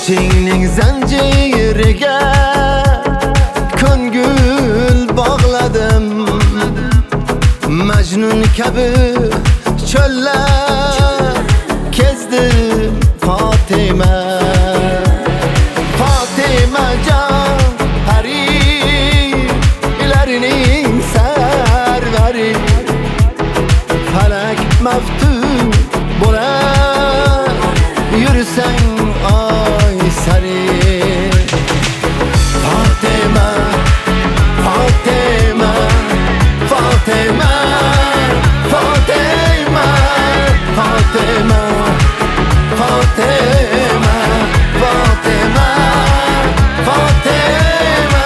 sochingning zanjiriga ko'ngil bog'ladim. Majnun kabi cho'llar kezdim Fatima. Fatimajon parilarning sarvari, falak maftun bo'lar yursang oy sari. Fatima, Fatima, Fatima, Fatima, Fatima, Fatima, Fatima, Fatima.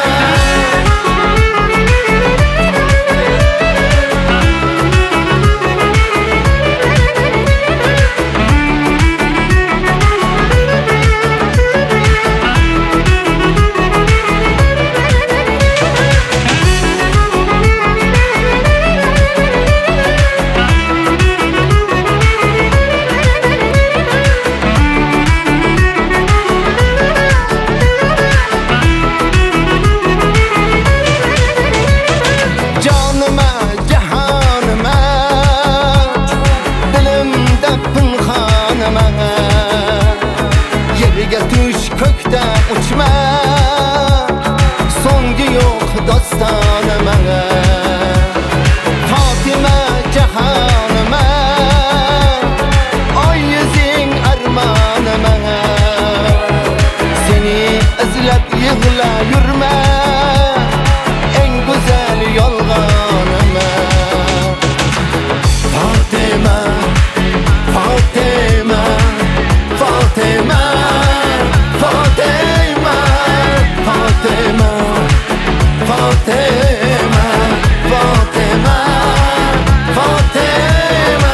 Yerga tush ko'kda uchma, so'ngi yo'q dostonima. Fatima jahonima, oy yuzing armonima. Seni izlab yig'la yurma, eng go'zal yolg'onima. Fatima, Fatima, Fatima, Fatima, Fatima, Fatima, Fatima, Fatima.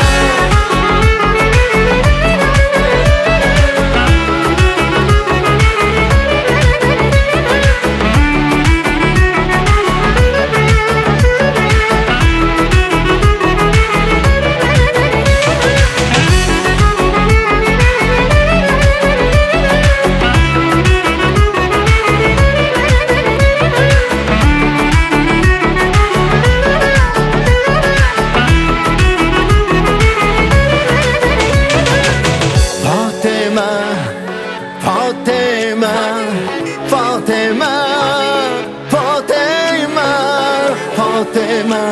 Fatima, Fatima, Fatima, Fatima,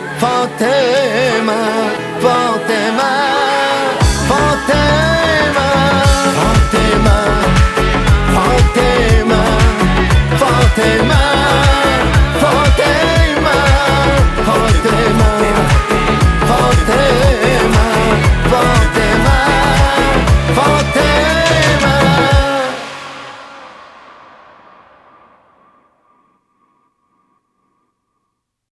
Fatima, Fatima, Fatima.